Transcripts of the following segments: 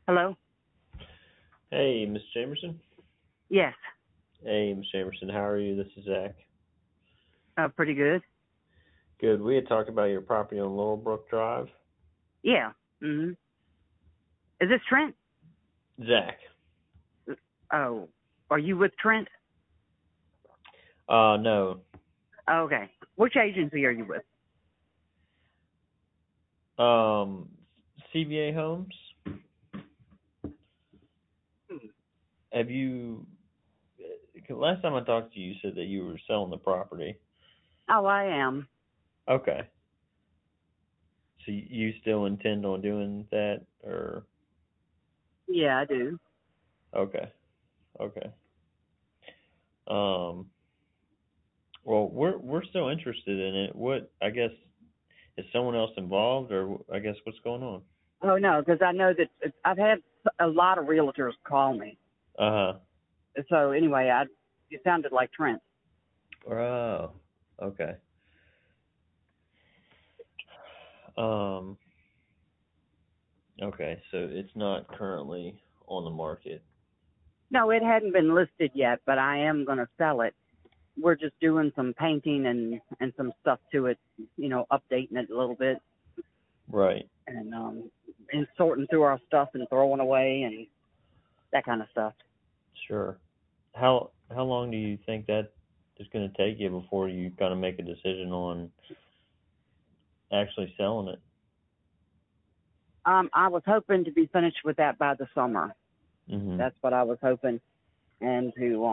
Hello? Hey, Miss Jamerson. Yes. Hey, Miss Jamerson. How are you? This is Zach. Pretty good. Good. We had talked about your property on Laurelbrook Drive. Yeah. Is this Trent? Zach. Oh, are you with Trent? No. Oh, okay. Which agency are you with? CBA Homes. Have you? Last time I talked to you, you said that you were selling the property. Oh, I am. Okay. So you still intend on doing that, or? Yeah, I do. Okay. Okay. Well, we're still interested in it. What, I guess, is someone else involved, or I guess what's going on? Oh, no, because I know that I've had a lot of realtors call me. Uh-huh. So anyway, you sounded like Trent. Oh, okay. Um, okay, so it's not currently on the market. No, it hadn't been listed yet, but I am going to sell it. We're just doing some painting and some stuff to it, updating it a little bit Right. and sorting through our stuff and throwing away and that kind of stuff. Sure. How long do you think that is going to take you before you kind of make a decision on actually selling it? I was hoping to be finished with that by the summer. Mhm. That's what I was hoping, and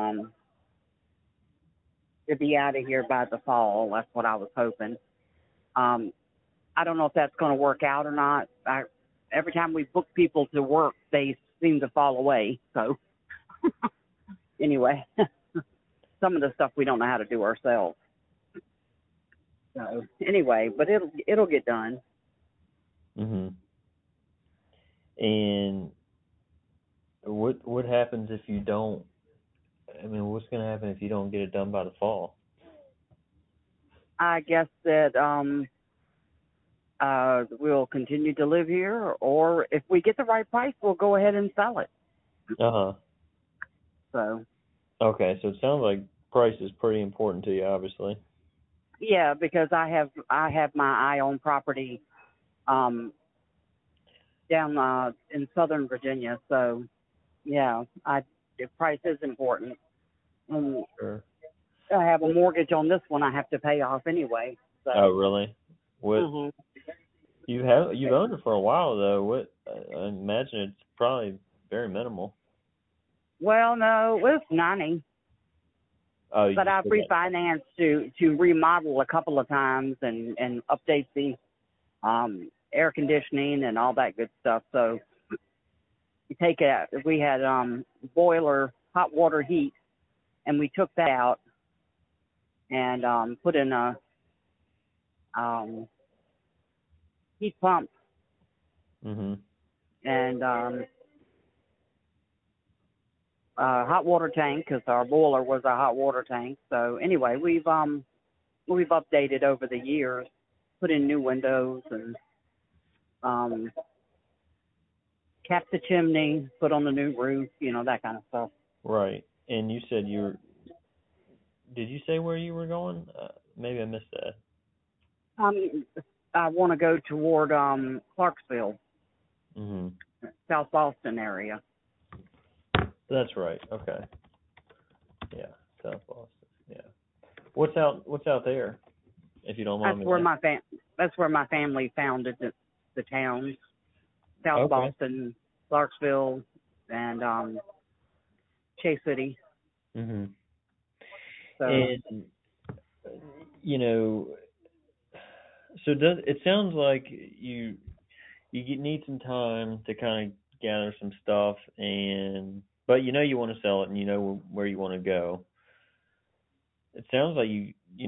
to be out of here by the fall. That's what I was hoping. I don't know if that's going to work out or not. Every time we book people to work, they seem to fall away. So anyway, some of the stuff we don't know how to do ourselves. So anyway, but it'll get done. Mhm. And what happens if you don't? I mean, what's going to happen if you don't get it done by the fall? I guess that we'll continue to live here, or if we get the right price, we'll go ahead and sell it. Uh-huh. So Okay, so it sounds like price is pretty important to you, obviously. yeah, because I have my eye on property um, down in Southern Virginia. So yeah, the price is important. And Sure. I have a mortgage on this one I have to pay off anyway. So. Oh, really? What hmm you've owned it for a while though. What I imagine it's probably very minimal. Well, no, it was 90, Oh, you but I've still got. refinanced to remodel a couple of times and update the air conditioning and all that good stuff. So we had boiler hot water heat, and we took that out and put in a um, heat pump Mhm. and hot water tank because our boiler was a hot water tank. So anyway, we've updated over the years, put in new windows and um, capped the chimney, put on the new roof, that kind of stuff. Right. And you said you were. Did you say where you were going? Maybe I missed that. Um, I want to go toward Clarksville, Mhm. South Boston area. That's right. Okay. Yeah. South Boston. Yeah. What's out there? If you don't mind That's me where asking. that's where my family founded the towns. South Okay. Boston, Clarksville, and Chase City. Mhm. So And you know, so it sounds like you need some time to kind of gather some stuff, but you want to sell it and you know where you want to go. It sounds like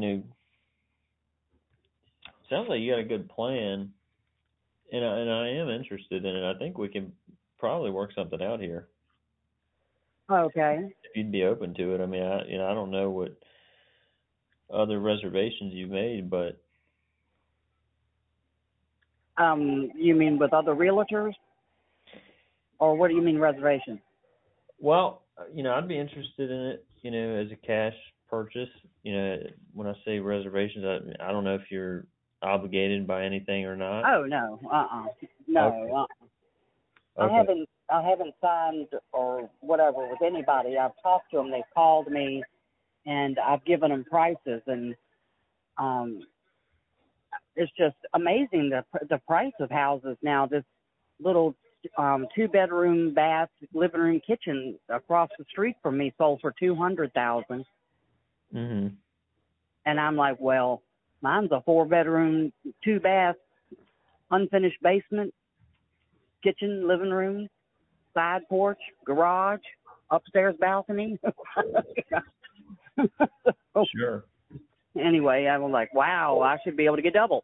you got a good plan, and I am interested in it. I think we can probably work something out here okay. if you'd be open to it. I mean, I don't know what other reservations you've made, but You mean with other realtors? Or what do you mean reservation? Well, I'd be interested in it, as a cash purchase. When I say reservations, I don't know if you're obligated by anything or not. Oh no, no. Okay. Okay. I haven't signed or whatever with anybody. I've talked to them. They've called me, and I've given them prices, and um, it's just amazing the price of houses now. This little 2-bedroom, bath, living room, kitchen across the street from me sold for $200,000, Mhm. and I'm like, well, mine's a 4-bedroom, 2-bath, unfinished basement, kitchen, living room, side porch, garage, upstairs balcony. So, Sure. anyway, I was like, wow, I should be able to get double.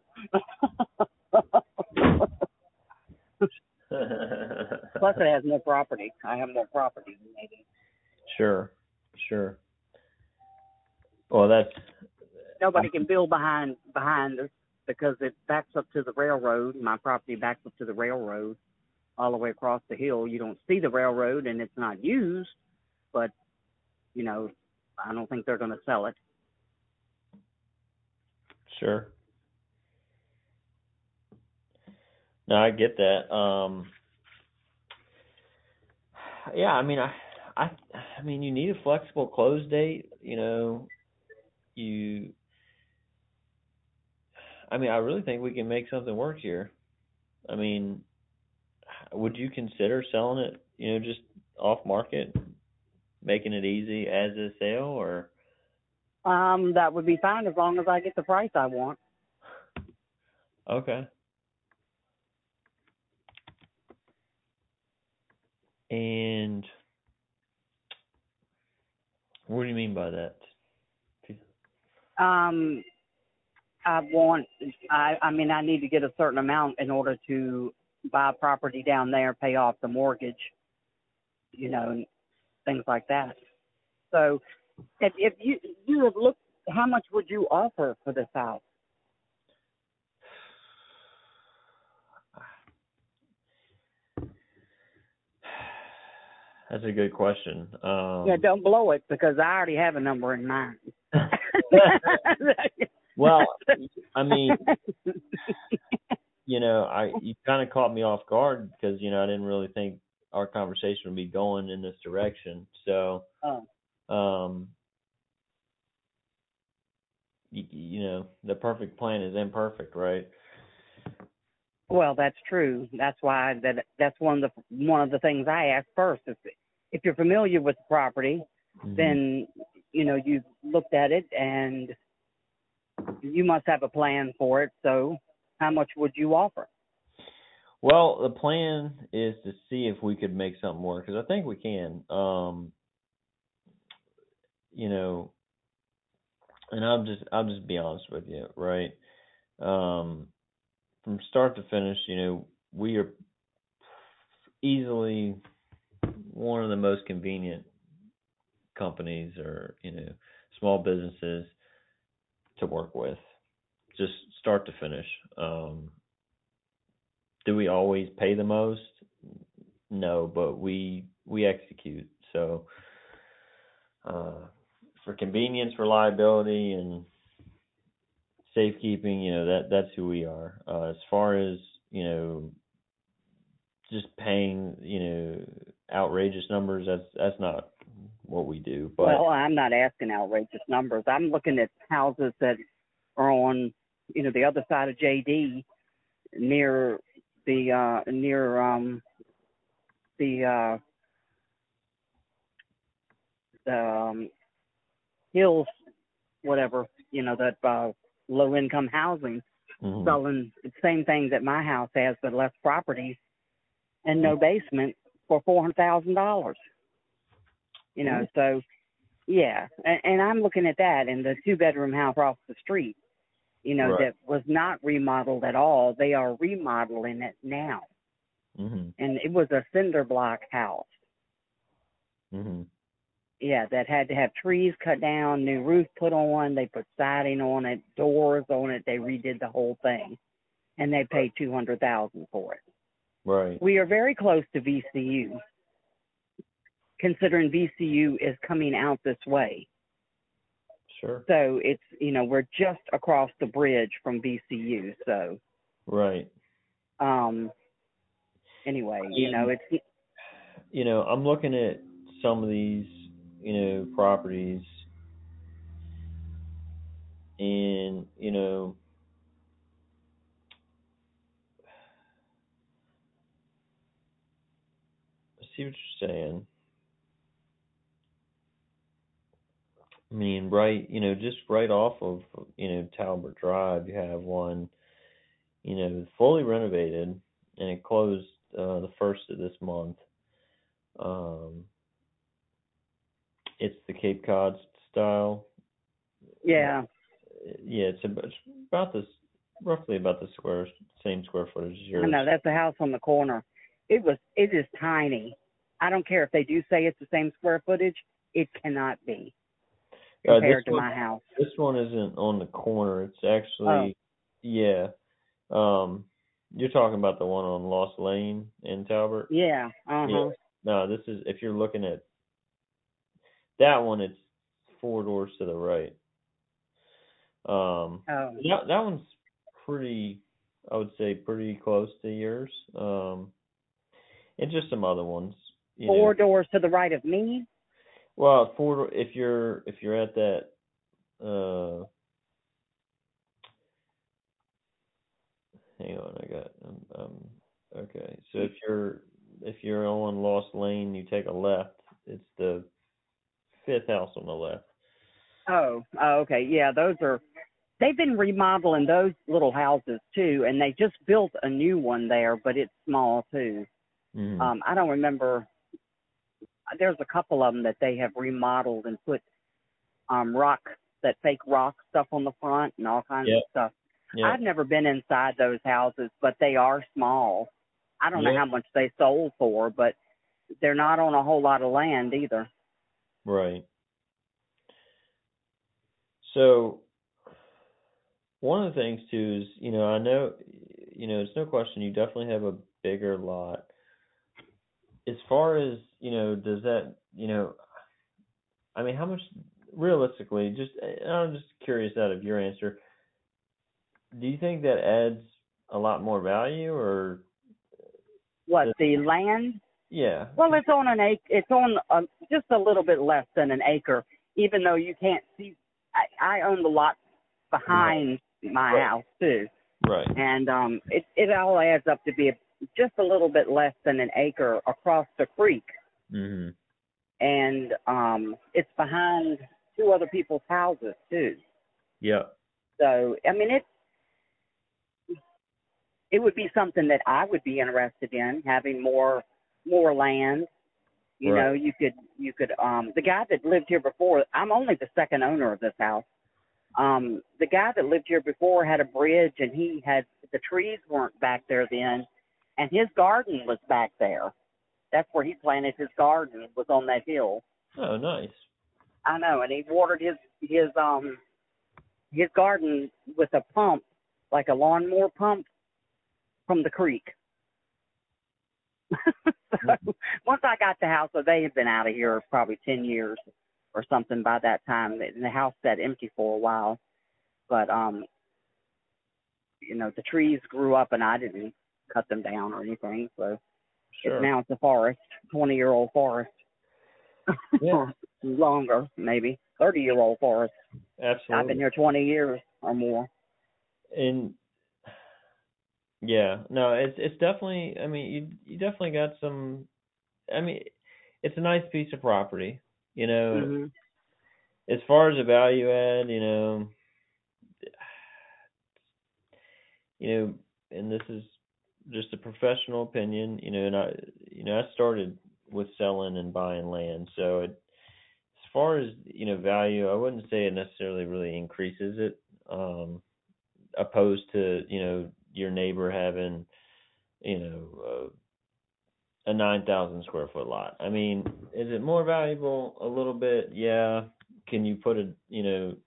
Plus, it has more property. I have more property than they do. Sure. Sure. Well, that's Nobody can build behind us because it backs up to the railroad. My property backs up to the railroad all the way across the hill. You don't see the railroad, and it's not used, but I don't think they're going to sell it. sure. No, I get that. Yeah, I mean, you need a flexible close date. I really think we can make something work here. I mean, would you consider selling it, just off market, making it easy as a sale, or? That would be fine as long as I get the price I want. Okay. And what do you mean by that? I need to get a certain amount in order to buy property down there, pay off the mortgage, and things like that. So if you have looked, how much would you offer for this house? That's a good question. Yeah, don't blow it because I already have a number in mind. Well, I mean, you kind of caught me off guard because, I didn't really think our conversation would be going in this direction. So, the perfect plan is imperfect, right? Well, that's true. That's why that's one of the things I ask first. If you're familiar with the property, Mm-hmm. then you've looked at it and you must have a plan for it. So, how much would you offer? Well, the plan is to see if we could make something work because I think we can. And I'll just be honest with you, right? From start to finish, we are easily one of the most convenient companies or, small businesses to work with, just start to finish. Do we always pay the most? No, but we execute. So, for convenience, reliability, and safekeeping, that's who we are. As far as, just paying, outrageous numbers, that's not what we do. But Well, I'm not asking outrageous numbers. I'm looking at houses that are on, the other side of JD, near the hills, whatever, that low income housing, mm-hmm. selling the same thing that my house has, but less properties and no basement for $400,000. So yeah, and I'm looking at that and the 2-bedroom house off the street, Right. that was not remodeled at all. They are remodeling it now, Mm-hmm. and it was a cinder block house. Mm-hmm. Yeah, that had to have trees cut down, new roof put on. They put siding on it, doors on it. They redid the whole thing, and they paid $200,000 for it. Right. We are very close to VCU, considering VCU is coming out this way. Sure. So it's, we're just across the bridge from VCU. So, Right. anyway, it's, I'm looking at some of these, properties, and, I see what you're saying. I mean, right, just right off of, Talbot Drive, you have one, fully renovated, and it closed the first of this month. It's the Cape Cod style. yeah. Yeah, it's about this, roughly about the same square footage as yours. I know, that's a house on the corner. It is tiny. I don't care if they do say it's the same square footage. It cannot be compared to my house. This one isn't on the corner. It's actually, yeah. You're talking about the one on Lost Lane in Talbot? Yeah. Yeah. No, this is, if you're looking at that one, it's 4 doors to the right. That one's pretty, I would say, pretty close to yours. And just some other ones. 4 doors to the right of me? Well, if you're at that, hang on, I got, okay. So if you're on Lost Lane, you take a left. It's the 5th house on the left. Oh, okay. Yeah, they've been remodeling those little houses too, and they just built a new one there, but it's small too. Mm-hmm. I don't remember. There's a couple of them that they have remodeled and put that fake rock stuff on the front and all kinds of stuff. Yep. I've never been inside those houses, but they are small. I don't know how much they sold for, but they're not on a whole lot of land either. Right. So one of the things too is, I know, it's no question you definitely have a bigger lot. As far as, does that, I mean, how much, realistically, I'm just curious out of your answer, do you think that adds a lot more value, or what, the land? Yeah. Well, it's on an acre. It's on just a little bit less than an acre, even though you can't see. I own the lot behind my house too. Right. And it all adds up to be just a little bit less than an acre across the creek. Mm-hmm. And it's behind 2 other people's houses too. Yeah. So I mean, it would be something that I would be interested in, having more land. You know, you could the guy that lived here before, I'm only the second owner of this house. The guy that lived here before had a bridge, and the trees weren't back there then, and his garden was back there. That's where he planted his garden, was on that hill. Oh, nice. I know, and he watered his garden with a pump, like a lawnmower pump, from the creek. So once I got the house, so they had been out of here probably 10 years or something by that time. And the house sat empty for a while. But, the trees grew up and I didn't cut them down or anything. So now it's a forest, 20-year-old forest. Yeah. Longer, maybe, 30-year-old forest. Absolutely. I've been here 20 years or more. And yeah, no, it's definitely, I mean, you definitely got some, I mean, it's a nice piece of property, Mm-hmm. As far as a value add, and this is just a professional opinion, and I started with selling and buying land, so as far as, value, I wouldn't say it necessarily really increases it, opposed to, your neighbor having, a 9,000 square foot lot. I mean, is it more valuable? A little bit, yeah. Can you put a,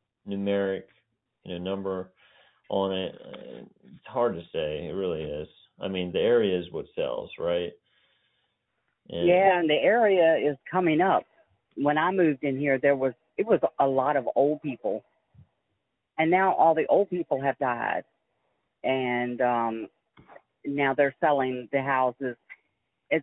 numeric, number on it? It's hard to say. It really is. I mean, the area is what sells, right? And Yeah, and the area is coming up. When I moved in here, it was a lot of old people, and now all the old people have died, and now they're selling the houses. It's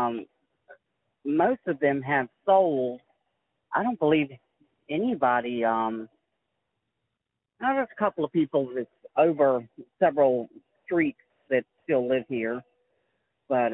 most of them have sold. I don't believe anybody. There's a couple of people that's over several streets that still live here, but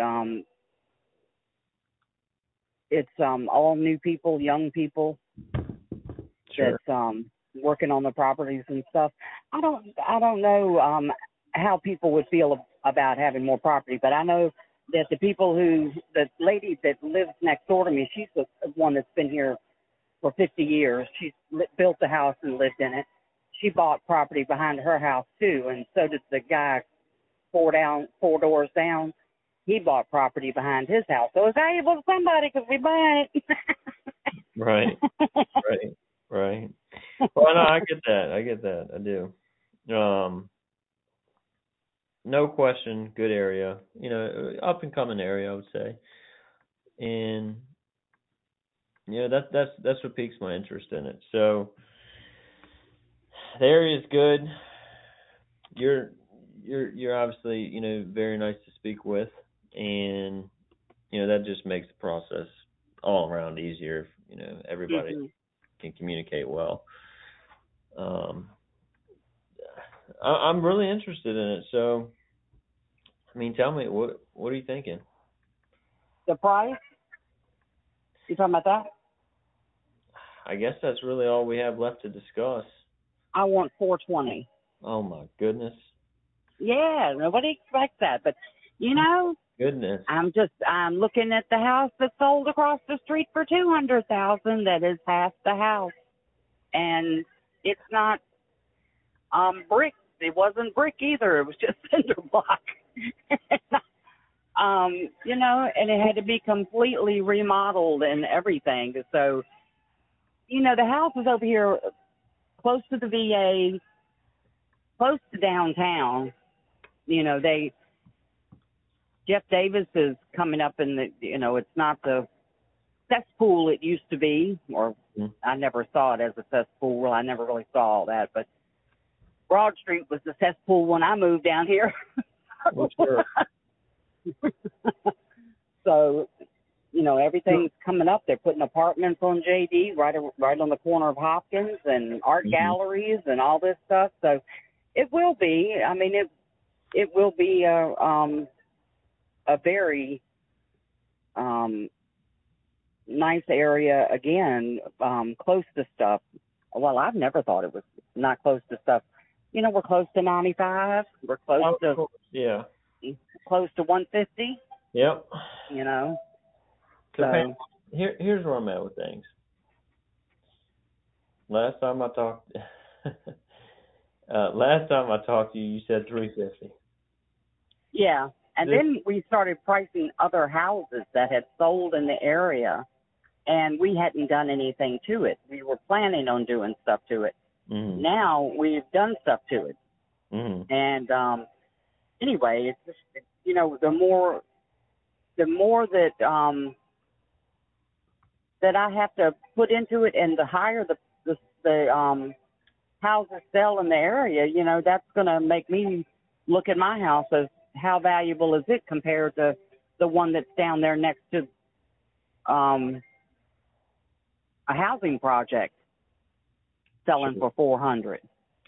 it's all new people, young people sure. that's working on the properties and stuff. I don't know how people would feel about having more property, but I know that the lady that lives next door to me, she's the one that's been here for 50 years. She's built the house and lived in it. She bought property behind her house too, and so did the guy four doors down. He bought property behind his house, so it's valuable to somebody because we buy it. Right. Right. Right. Well, no, I get that. I get that. I do. No question, good area. Up and coming area, I would say. And that's what piques my interest in it. So the area is good. You're obviously, very nice to speak with, and that just makes the process all around easier if, everybody Mm-hmm. can communicate well. I'm really interested in it. So, I mean, tell me, what are you thinking? The price? You talking about that? I guess that's really all we have left to discuss. I want 420. Oh my goodness. Yeah, nobody expects that, but Goodness. I'm looking at the house that sold across the street for 200,000. That is half the house, and it's not brick. It wasn't brick either. It was just cinder block. And it had to be completely remodeled and everything. So, the house is over here close to the VA, close to downtown. Jeff Davis is coming up in it's not the cesspool it used to be, or I never saw it as a cesspool. Well, I never really saw all that, but Broad Street was the cesspool when I moved down here. Well, sure. So, everything's coming up. They're putting apartments on JD right on the corner of Hopkins, and art galleries and all this stuff. So it will be. I mean, it will be a very nice area again, close to stuff. Well, I've never thought it was not close to stuff. We're close to 95. We're close to yeah, close to 150. Yep. So here's where I'm at with things. Last time I talked to you, you said 350. Yeah. And then we started pricing other houses that had sold in the area, and we hadn't done anything to it. We were planning on doing stuff to it. Mm-hmm. Now we've done stuff to it. Mm-hmm. And anyway, it's just, the more that that I have to put into it, and the higher the houses sell in the area, that's going to make me look at my house as how valuable is it compared to the one that's down there next to a housing project selling for 400.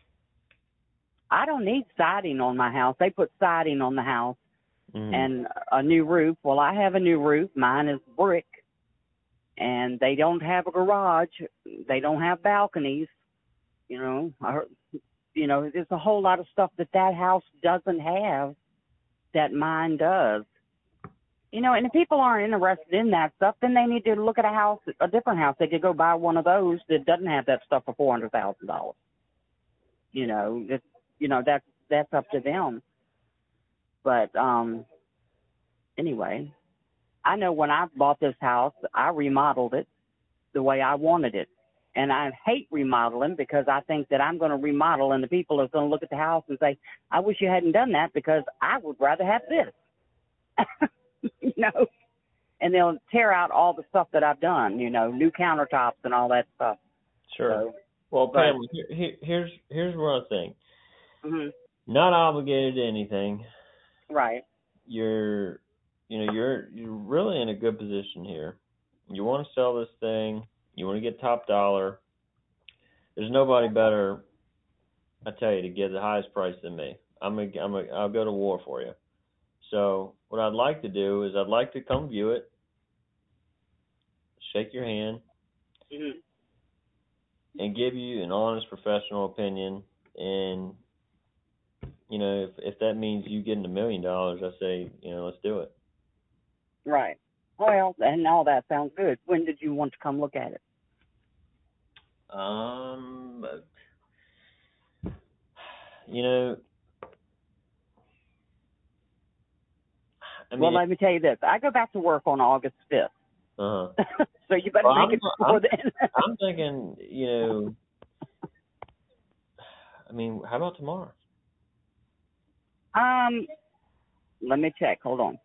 I don't need siding on my house. They put siding on the house and a new roof. Well, I have a new roof. Mine is brick, and they don't have a garage. They don't have balconies. There's a whole lot of stuff that house doesn't have that mine does. And if people aren't interested in that stuff, then they need to look at a different house. They could go buy one of those that doesn't have that stuff for $400,000. That's up to them. But anyway, I know when I bought this house, I remodeled it the way I wanted it, And I hate remodeling because I think that I'm going to remodel and the people are going to look at the house and say, I wish you hadn't done that because I would rather have this. And they'll tear out all the stuff that I've done, new countertops and all that stuff. Sure. So, well, Pam, here's what I think. Mm-hmm. Not obligated to anything. Right. You're really in a good position here. You want to sell this thing. You want to get top dollar. There's nobody better, I tell you, to get the highest price than me. I'll go to war for you. So what I'd like to do is I'd like to come view it, shake your hand, Mm-hmm. and give you an honest professional opinion. And if that means you getting $1 million, I say let's do it. Right. Well, and all that sounds good. When did you want to come look at it? Well, let me tell you this. I go back to work on August 5th. Uh-huh. So you better make it before then. I'm thinking, how about tomorrow? Let me check. Hold on.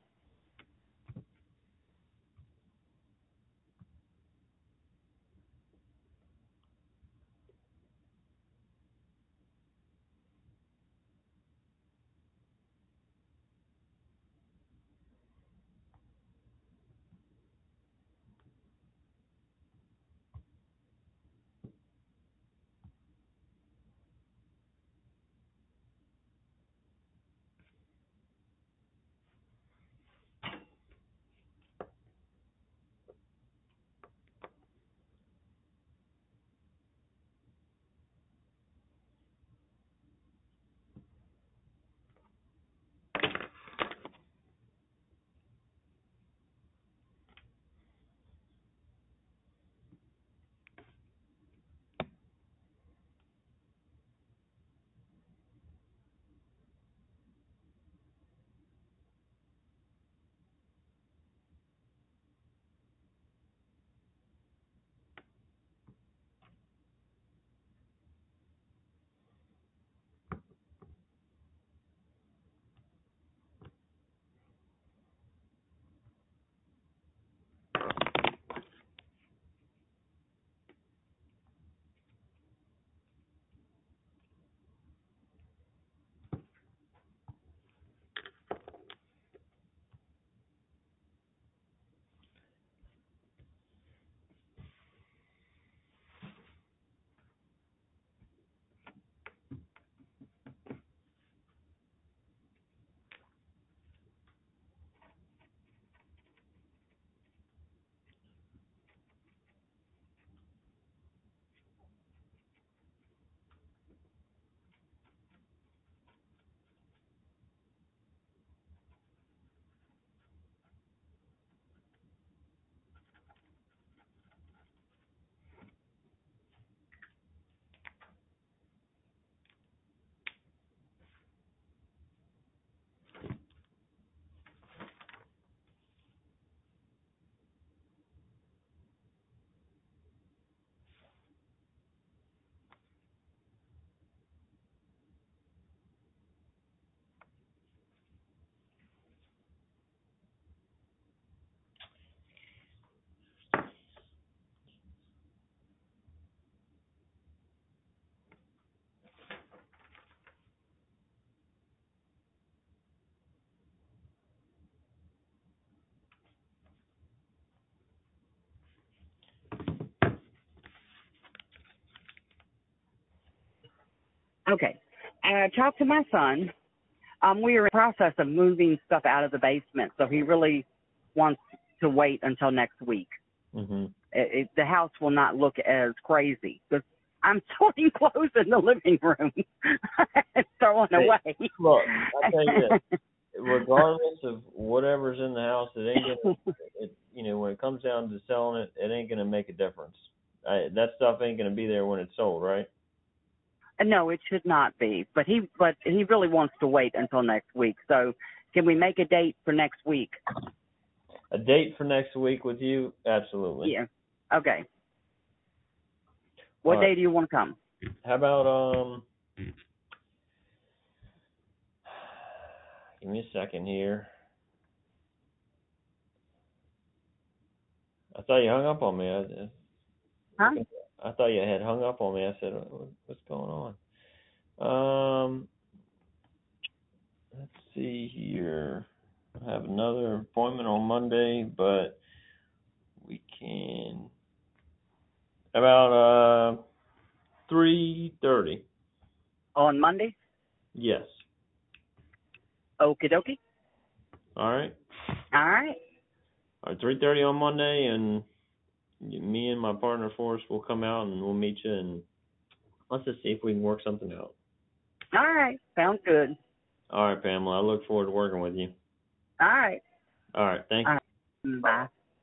Okay. I talked to my son. We are in the process of moving stuff out of the basement, so he really wants to wait until next week. Mm-hmm. The house will not look as crazy because I'm sorting clothes in the living room and throwing away. Look, I tell you this, regardless of whatever's in the house, it ain't gonna, when it comes down to selling it, it ain't gonna make a difference. That stuff ain't gonna be there when it's sold, right? No, it should not be. But he really wants to wait until next week. So can we make a date for next week? A date for next week with you? Absolutely. Yeah. Okay. What All day right. do you want to come? How about give me a second here. I thought you hung up on me. Huh? I thought you had hung up on me. I said, what's going on? Let's see here. I have another appointment on Monday, but we can about 3:30. On Monday? Yes. Okie dokie. All right. All right. All right, 3:30 on Monday, and me and my partner Forrest will come out and we'll meet you, and let's just see if we can work something out. All right. Sounds good. All right, Pamela. I look forward to working with you. All right. All right. Thank All you. right. Bye.